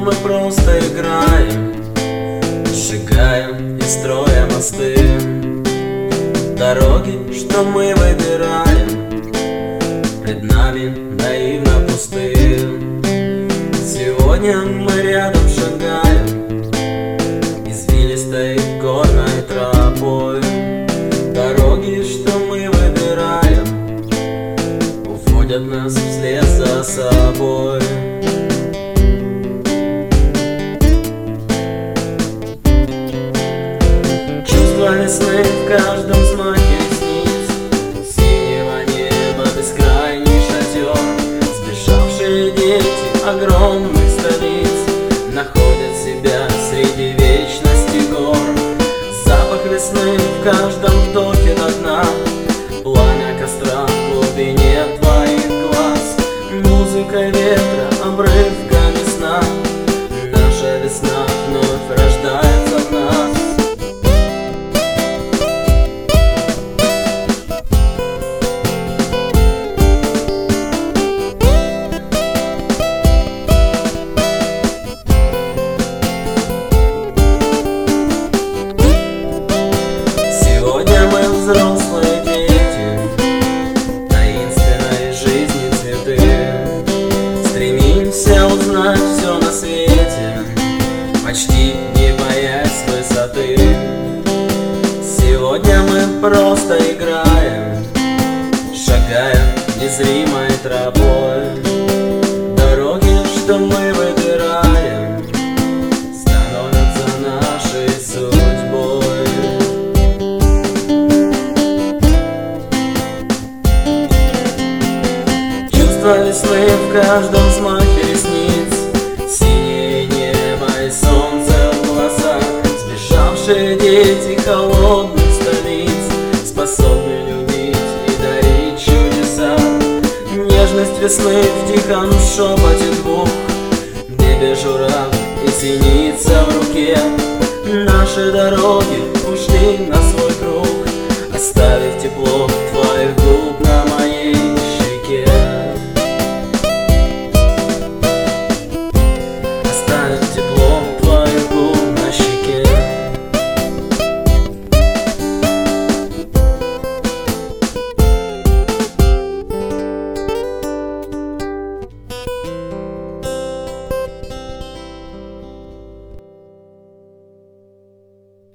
мы просто играем, сжигаем и строим мосты. Дороги, что мы выбираем, пред нами наивно пустые. Сегодня мы рядом шагаем извилистой горной тропой. Дороги, что мы выбираем, уводят нас вслед за собой. Чувство весны в каждом взмахе ресниц, синего неба бескрайний шатер. Сбежавшие дети огромных столиц находят себя среди вечности гор. Запах весны в каждом вдохе до дна, пламя костра в глубине твоих глаз. Музыка ветра обрывками сна, наша весна вновь рождается в нас. Взрослые дети таинственной жизни цветы, стремимся узнать все на свете, почти не боясь высоты. Сегодня мы просто играем, шагаем незримой тропой. Дороги, что мы выбираем, становятся нашей судьбой. Чувство весны в каждом взмахе ресниц, синее небо и солнце в глазах. Сбежавшие дети холодных столиц способны любить и дарить чудеса. Нежность весны в тихом шепоте двух, в небе журавль и синица в руке. Наши дороги ушли на свой круг, оставив тепло